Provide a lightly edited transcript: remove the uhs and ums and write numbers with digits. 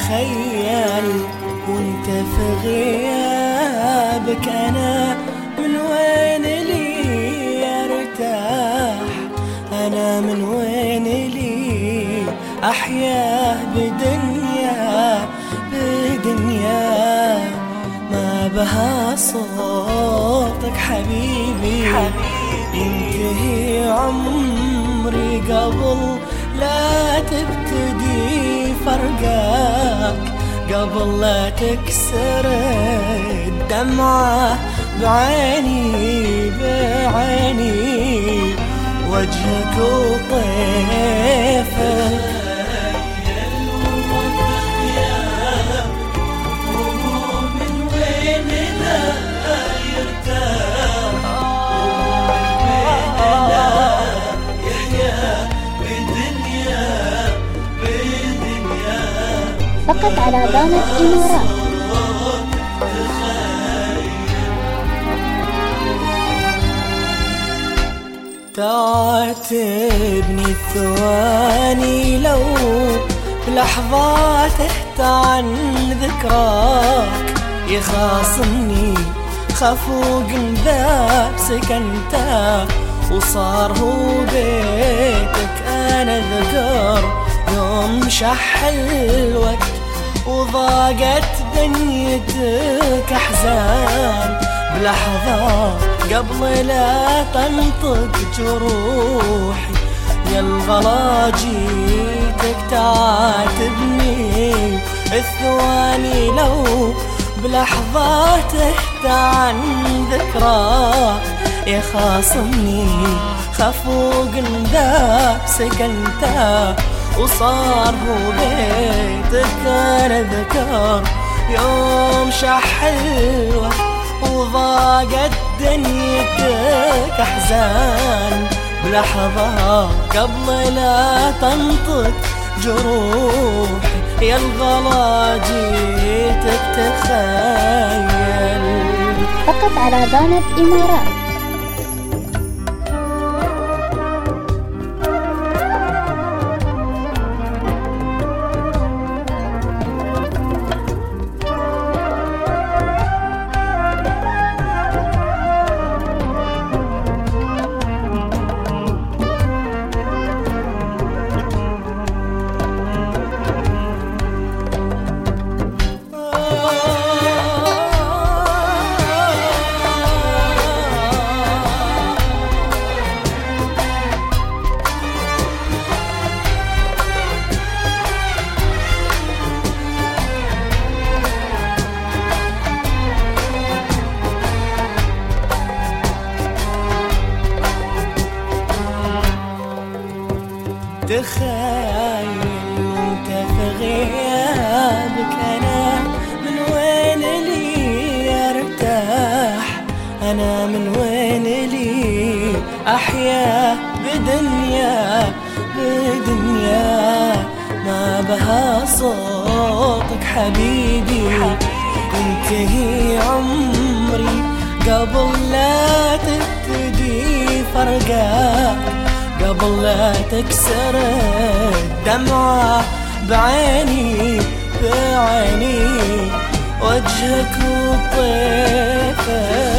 تخيل وانت في غيابك أنا من وين لي أرتاح، أنا من وين لي أحيا بدنيا ما بها صوتك حبيبي. ينتهي عمري قبل لا تبتدي فرقك، قبل لا تكسر الدمعة بعيني وجهك وطيفك. فقط على دانة إمارات. تعاتبني الثواني لو بلحظة تحت عن ذكراك، يخاصمني خفوق ذاب سكنته وصار هو بيتك. أنا ذكر يوم شح الوقت وضاقت دنيتك أحزان، بلحظة قبل لا تنطق جروحي يا الغلا جيتك تعاتبني. الثواني لو بلحظة تحت عن ذكراك، يخاصمني خفوق ذاب سكنته وصار هو بيتك. أنا ذكر يوم شح الوقت وضاقت دنيتك أحزان، بلحظة قبل لا تنطق جروحي يا الغلا جيتك تخيل. فقط على دانة إمارات. تخيل وانت في غيابك أنا من وين لي أرتاح، أنا من وين لي أحيا بدنيا ما بها صوتك حبيبي. ينتهي عمري قبل لا تبتدي فرقك، قبل لا تكسر الدمعة بعيني وجهك وطيفك.